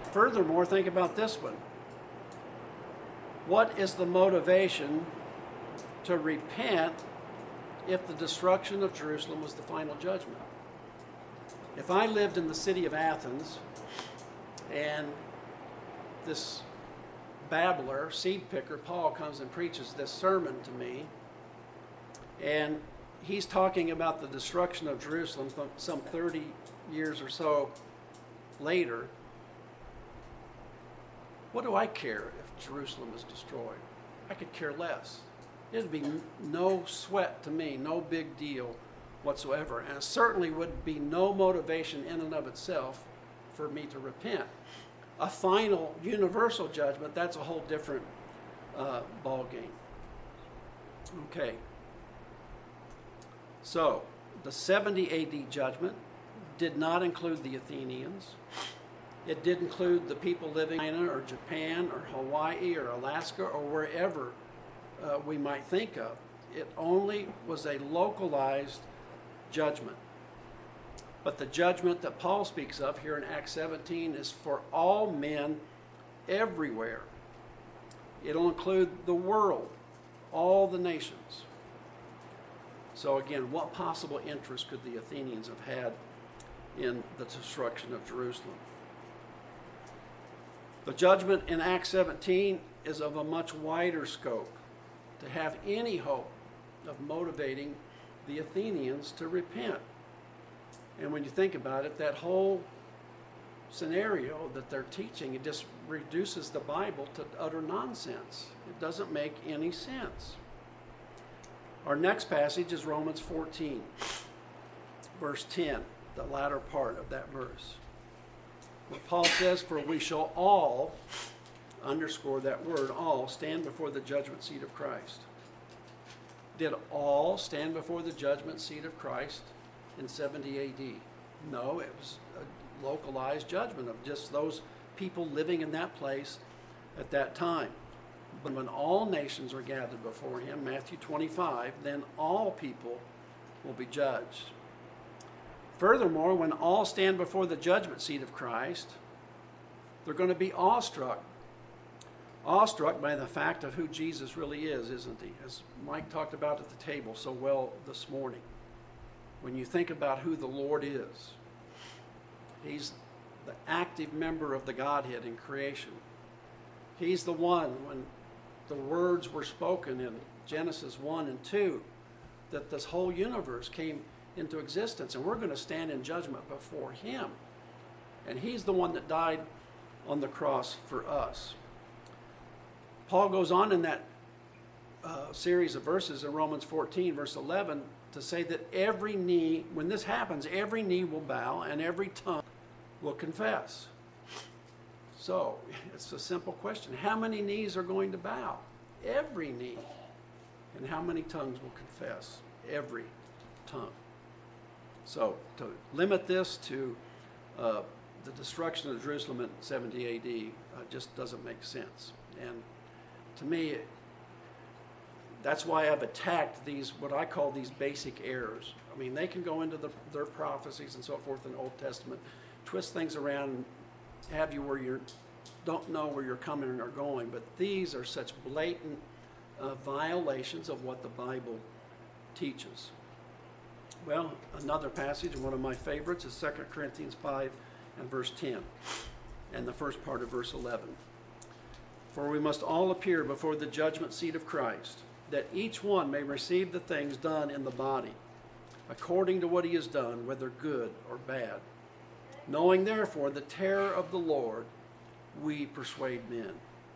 Furthermore, think about this one. What is the motivation to repent if the destruction of Jerusalem was the final judgment? If I lived in the city of Athens and this babbler, seed picker, Paul, comes and preaches this sermon to me, and he's talking about the destruction of Jerusalem some 30 years or so later, what do I care if Jerusalem is destroyed? I could care less. It'd be no sweat to me, no big deal whatsoever. And it certainly would be no motivation in and of itself for me to repent. A final universal judgment, that's a whole different ball game. Okay. So, the 70 AD judgment did not include the Athenians. It did include the people living in China or Japan or Hawaii or Alaska or wherever we might think of. It only was a localized judgment. But the judgment that Paul speaks of here in Acts 17 is for all men everywhere. It'll include the world, all the nations. So again, what possible interest could the Athenians have had in the destruction of Jerusalem? The judgment in Acts 17 is of a much wider scope. To have any hope of motivating the Athenians to repent. And when you think about it, that whole scenario that they're teaching, it just reduces the Bible to utter nonsense. It doesn't make any sense. Our next passage is Romans 14, verse 10, the latter part of that verse. Where Paul says, "For we shall all," underscore that word, all, "stand before the judgment seat of Christ." Did all stand before the judgment seat of Christ in 70 AD? No, it was a localized judgment of just those people living in that place at that time. But when all nations are gathered before him, Matthew 25, then all people will be judged. Furthermore, when all stand before the judgment seat of Christ, they're going to be awestruck. Awestruck by the fact of who Jesus really is, isn't he? As Mike talked about at the table so well this morning. When you think about who the Lord is, he's the active member of the Godhead in creation. He's the one, when the words were spoken in Genesis 1 and 2, that this whole universe came into existence, and we're going to stand in judgment before him. And he's the one that died on the cross for us. Paul goes on in that series of verses in Romans 14, verse 11, to say that every knee, when this happens, every knee will bow and every tongue will confess. So, it's a simple question. How many knees are going to bow? Every knee. And how many tongues will confess? Every tongue. So, to limit this to the destruction of Jerusalem in 70 AD just doesn't make sense. And to me, that's why I've attacked these, what I call these basic errors. I mean, they can go into their prophecies and so forth in the Old Testament, twist things around, and have you where you don't know where you're coming or going. But these are such blatant violations of what the Bible teaches. Well, another passage, one of my favorites, is 2 Corinthians 5 and verse 10, and the first part of verse 11. For we must all appear before the judgment seat of Christ, that each one may receive the things done in the body, according to what he has done, whether good or bad. Knowing therefore the terror of the Lord, we persuade men.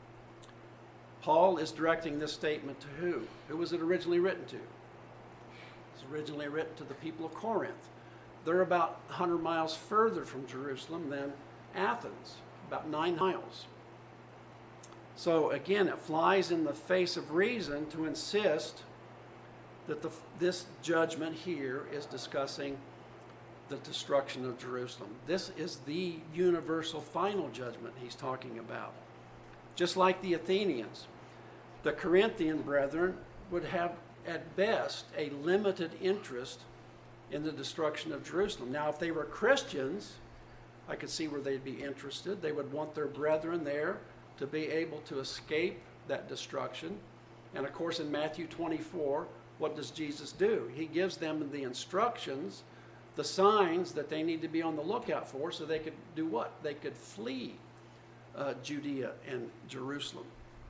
Paul is directing this statement to who? Who was it originally written to? It was originally written to the people of Corinth. They're about 100 miles further from Jerusalem than Athens, about 9 miles. So again, it flies in the face of reason to insist that this judgment here is discussing the destruction of Jerusalem. This is the universal final judgment he's talking about. Just like the Athenians, the Corinthian brethren would have at best a limited interest in the destruction of Jerusalem. Now, if they were Christians, I could see where they'd be interested. They would want their brethren there to be able to escape that destruction. And of course, in Matthew 24, what does Jesus do? He gives them the instructions, the signs that they need to be on the lookout for so they could do what? They could flee Judea and Jerusalem.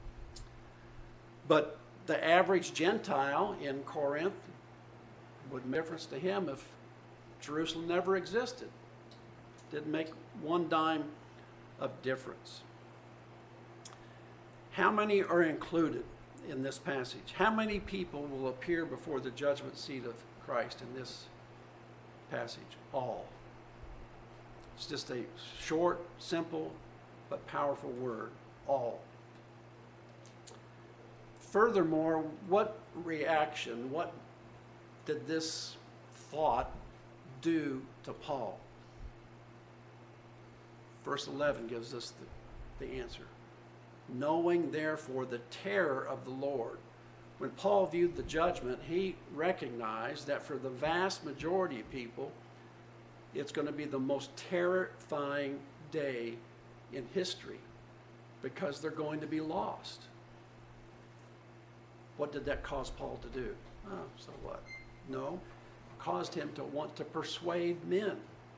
But the average Gentile in Corinth would make a difference to him if Jerusalem never existed. Didn't make one dime of difference. How many are included in this passage? How many people will appear before the judgment seat of Christ in this passage? All. It's just a short, simple, but powerful word. All. Furthermore, what reaction, what did this thought do to Paul? Verse 11 gives us the answer. Knowing, therefore, the terror of the Lord. When Paul viewed the judgment, he recognized that for the vast majority of people, it's going to be the most terrifying day in history because they're going to be lost. What did that cause Paul to do? Oh, so what? No, it caused him to want to persuade men.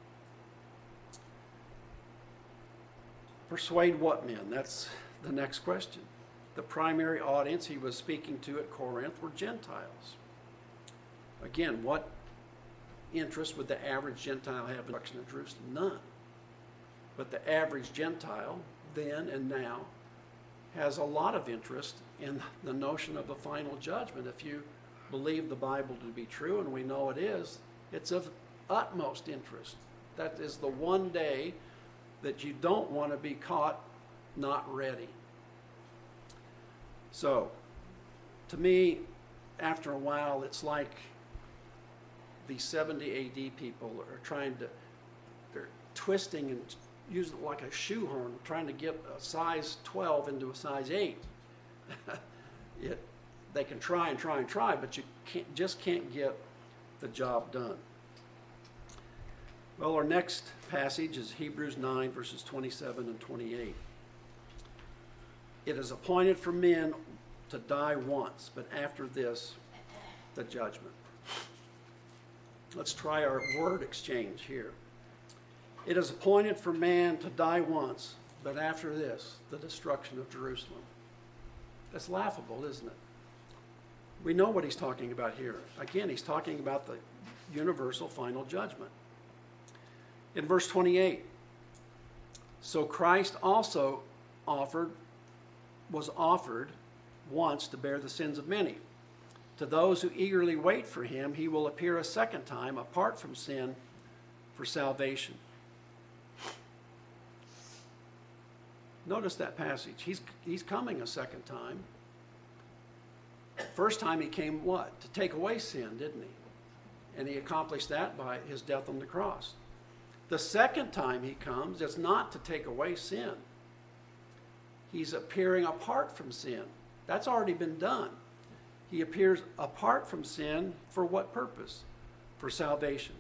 Persuade what men? That's the next question. The primary audience he was speaking to at Corinth were Gentiles. Again, what interest would the average Gentile have in the destruction of Jerusalem? None. But the average Gentile, then and now, has a lot of interest in the notion of the final judgment. If you believe the Bible to be true, and we know it is, it's of utmost interest. That is the one day that you don't want to be caught not ready. So, to me, after a while, it's like the 70 AD people are they're twisting and using it like a shoehorn, trying to get a size 12 into a size 8. They can try and try and try, but you just can't get the job done. Well, our next passage is Hebrews 9, verses 27 and 28. It is appointed for men to die once, but after this, the judgment. Let's try our word exchange here. It is appointed for man to die once, but after this, the destruction of Jerusalem. That's laughable, isn't it? We know what he's talking about here. Again, he's talking about the universal final judgment. In verse 28, so Christ also was offered once to bear the sins of many. To those who eagerly wait for him, he will appear a second time apart from sin for salvation. Notice that passage. He's coming a second time. First time he came what? To take away sin, didn't he? And he accomplished that by his death on the cross. The second time he comes, it's not to take away sin. He's appearing apart from sin. That's already been done. He appears apart from sin for what purpose? For salvation.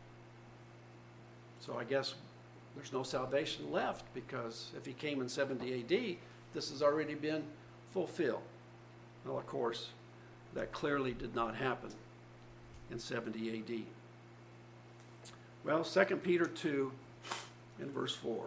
So I guess there's no salvation left, because if he came in 70 AD, this has already been fulfilled. Well, of course, that clearly did not happen in 70 AD. Well, 2 Peter 2 in verse 4.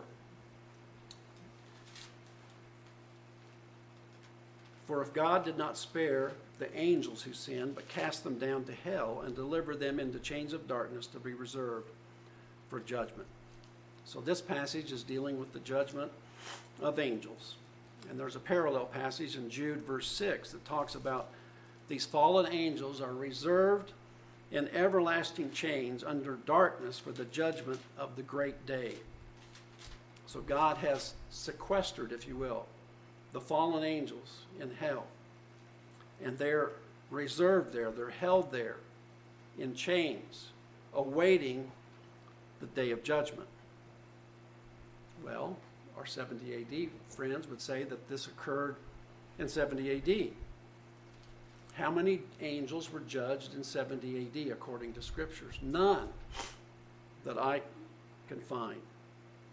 For if God did not spare the angels who sinned, but cast them down to hell and delivered them into chains of darkness to be reserved for judgment. So this passage is dealing with the judgment of angels. And there's a parallel passage in Jude verse 6 that talks about these fallen angels are reserved in everlasting chains under darkness for the judgment of the great day. So God has sequestered, if you will, the fallen angels in hell. And they're reserved there, they're held there in chains, awaiting the day of judgment. Well, our 70 AD friends would say that this occurred in 70 AD. How many angels were judged in 70 AD according to scriptures? None that I can find.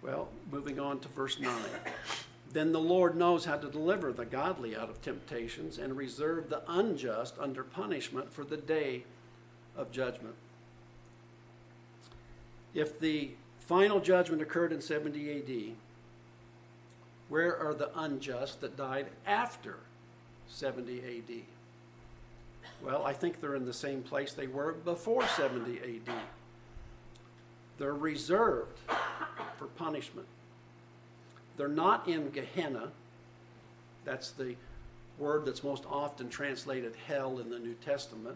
Well, moving on to verse 9. Then the Lord knows how to deliver the godly out of temptations and reserve the unjust under punishment for the day of judgment. If the final judgment occurred in 70 AD, where are the unjust that died after 70 AD? Well, I think they're in the same place they were before 70 AD. They're reserved for punishment. They're not in Gehenna. That's the word that's most often translated hell in the New Testament.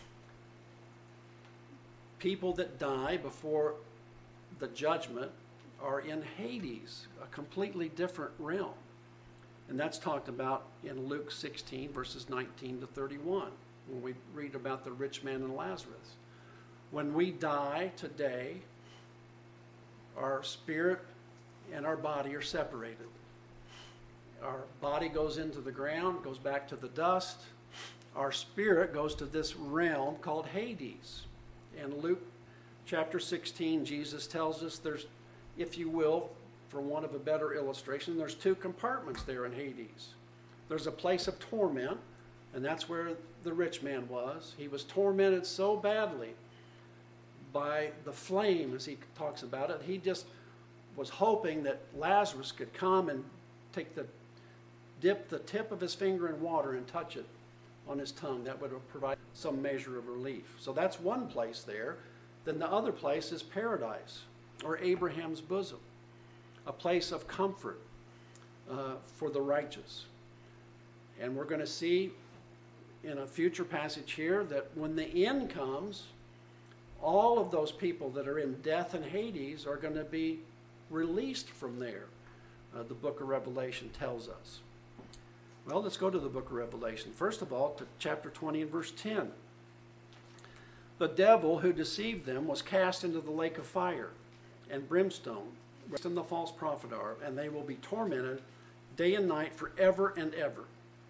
People that die before the judgment are in Hades, a completely different realm. And that's talked about in Luke 16, verses 19 to 31, when we read about the rich man and Lazarus. When we die today, our spirit and our body are separated. Our body goes into the ground, goes back to the dust. Our spirit goes to this realm called Hades. In Luke chapter 16, Jesus tells us there's, if you will, for want of a better illustration, there's two compartments there in Hades. There's a place of torment, and that's where the rich man was. He was tormented so badly by the flame, as he talks about it. He just was hoping that Lazarus could come and dip the tip of his finger in water and touch it on his tongue. That would have provided some measure of relief. So that's one place there. Then the other place is paradise, or Abraham's bosom, a place of comfort for the righteous. And we're going to see in a future passage here that when the end comes, all of those people that are in death and Hades are going to be released from there. The book of Revelation tells us. Well, let's go to the book of Revelation. First of all, to chapter 20 and verse 10. The devil who deceived them was cast into the lake of fire and brimstone, and the false prophet are, and they will be tormented day and night forever and ever.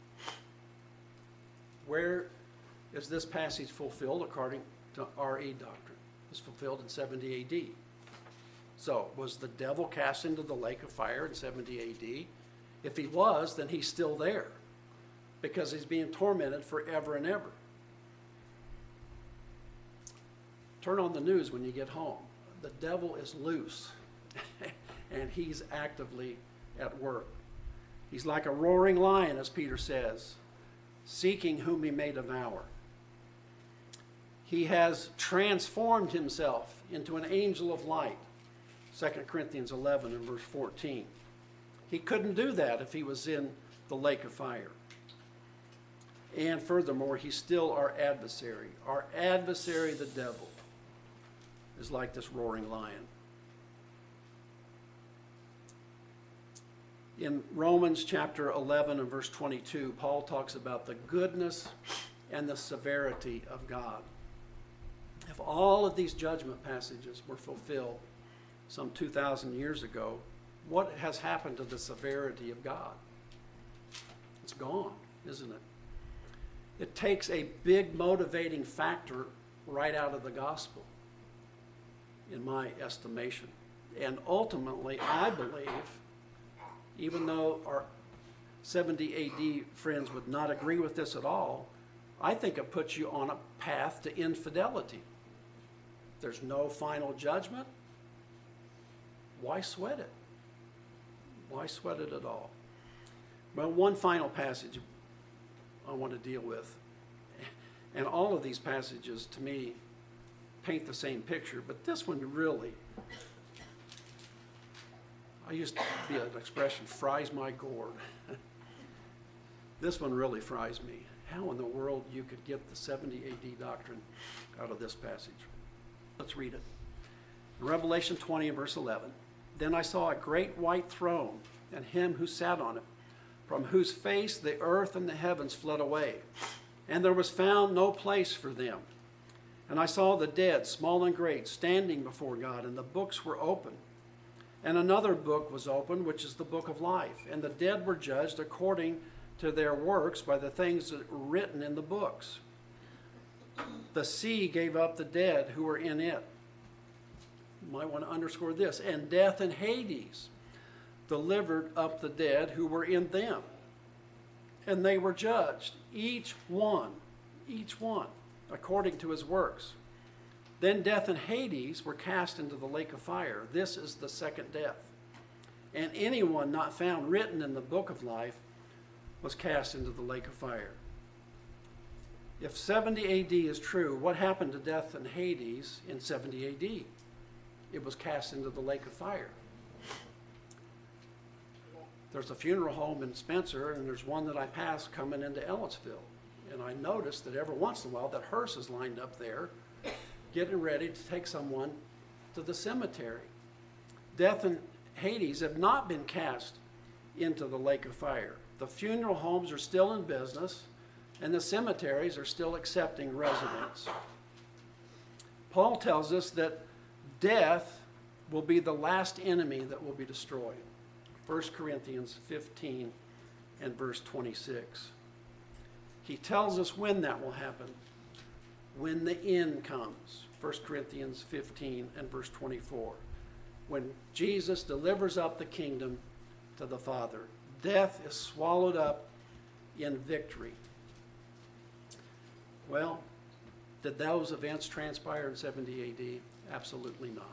Where is this passage fulfilled according to R.E. doctrine? It's fulfilled in 70 AD. So, was the devil cast into the lake of fire in 70 AD? If he was, then he's still there, because he's being tormented forever and ever. Turn on the news when you get home. The devil is loose, and he's actively at work. He's like a roaring lion, as Peter says, seeking whom he may devour. He has transformed himself into an angel of light, 2 Corinthians 11 and verse 14. He couldn't do that if he was in the lake of fire. And furthermore, he's still our adversary. Our adversary, the devil, is like this roaring lion. In Romans chapter 11 and verse 22, Paul talks about the goodness and the severity of God. If all of these judgment passages were fulfilled some 2,000 years ago, what has happened to the severity of God? It's gone, isn't it? It takes a big motivating factor right out of the gospel, in my estimation. And ultimately, I believe, even though our 70 AD friends would not agree with this at all, I think it puts you on a path to infidelity. There's no final judgment. Why sweat it? Why sweat it at all? Well, one final passage I want to deal with. And all of these passages, to me, paint the same picture, but this one really, I used to be an expression, fries my gourd. This one really fries me. How in the world you could get the 70 AD doctrine out of this passage? Let's read it. Revelation 20 and verse 11. Then I saw a great white throne, and him who sat on it, from whose face the earth and the heavens fled away, and there was found no place for them. And I saw the dead, small and great, standing before God, and the books were open. And another book was opened, which is the book of life. And the dead were judged according to their works by the things that were written in the books. The sea gave up the dead who were in it. You might want to underscore this. And death and Hades delivered up the dead who were in them. And they were judged, each one, according to his works. Then death and Hades were cast into the lake of fire. This is the second death. And anyone not found written in the book of life was cast into the lake of fire. If 70 AD is true, what happened to death and Hades in 70 AD? It was cast into the lake of fire. There's a funeral home in Spencer, and there's one that I passed coming into Ellettsville. And I noticed that every once in a while that hearse is lined up there, getting ready to take someone to the cemetery. Death and Hades have not been cast into the lake of fire. The funeral homes are still in business, and the cemeteries are still accepting residents. Paul tells us that death will be the last enemy that will be destroyed. 1 Corinthians 15 and verse 26. He tells us when that will happen. When the end comes. 1 Corinthians 15 and verse 24. When Jesus delivers up the kingdom to the Father. Death is swallowed up in victory. Well, did those events transpire in 70 AD? Absolutely not.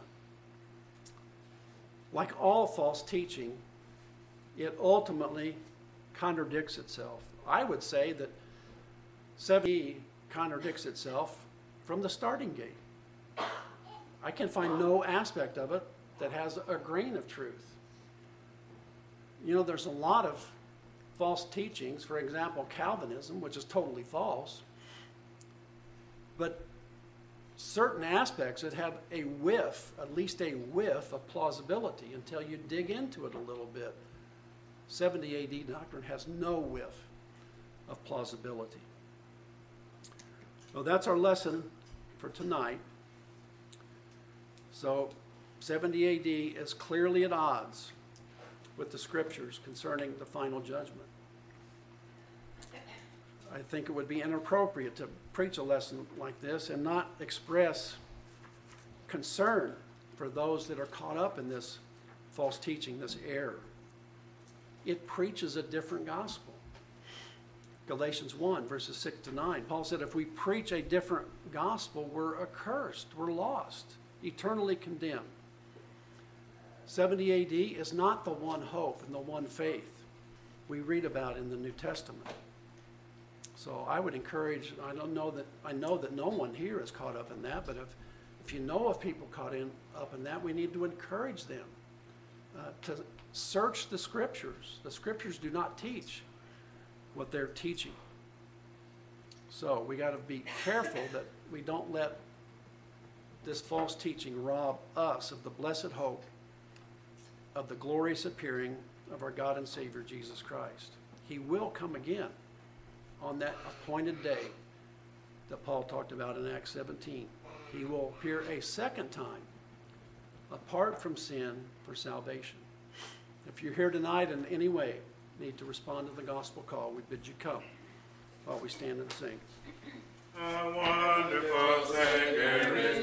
Like all false teaching, it ultimately contradicts itself. I would say that 70 contradicts itself from the starting gate. I can find no aspect of it that has a grain of truth. You know, there's a lot of false teachings, for example, Calvinism, which is totally false, but certain aspects that have a whiff, at least a whiff of plausibility until you dig into it a little bit. 70 AD doctrine has no whiff of plausibility. So that's our lesson for tonight. So 70 AD is clearly at odds with the scriptures concerning the final judgment. I think it would be inappropriate to preach a lesson like this and not express concern for those that are caught up in this false teaching, this error. It preaches a different gospel. Galatians 1, verses 6 to 9. Paul said, if we preach a different gospel, we're accursed, we're lost, eternally condemned. 70 AD is not the one hope and the one faith we read about in the New Testament. So I would encourage, I know that no one here is caught up in that, but if you know of people caught up in that, we need to encourage them to search the scriptures. The scriptures do not teach what they're teaching. So we got to be careful that we don't let this false teaching rob us of the blessed hope of the glorious appearing of our God and Savior Jesus Christ. He will come again on that appointed day that Paul talked about in Acts 17. He will appear a second time apart from sin for salvation. If you're here tonight in any way, need to respond to the gospel call, we bid you come while we stand and sing. A wonderful Savior is